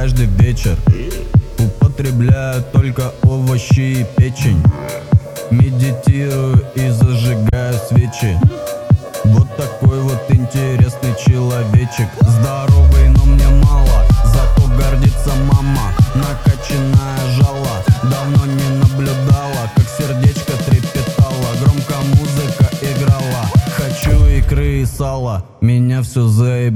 каждый вечер. Употребляю только овощи и печень. Медитирую и зажигаю свечи. Вот такой вот интересный человечек. Здоровый, но мне мало, зато гордится мама. Накачанная жало, давно не наблюдала, как сердечко трепетало. Громко музыка играла. Хочу икры и сала, меня все заеб...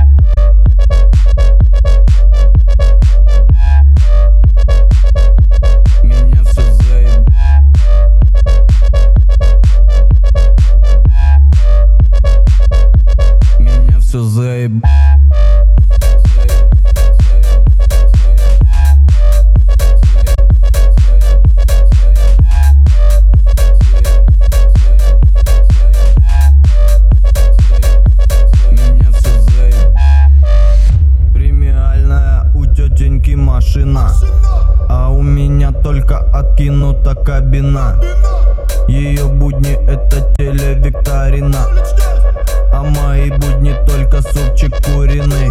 Машина, а у меня только откинута кабина. Ее будни это телевикторина, а мои будни только супчик куриный.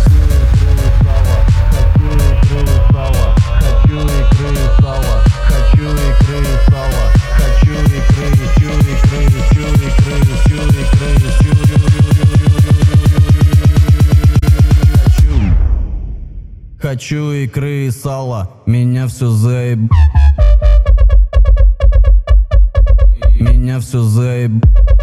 Хочу икры и сала, хочу икры и сала, хочу икры и сала, хочу Хочу икры и сала, меня все заеб... Меня все заеб...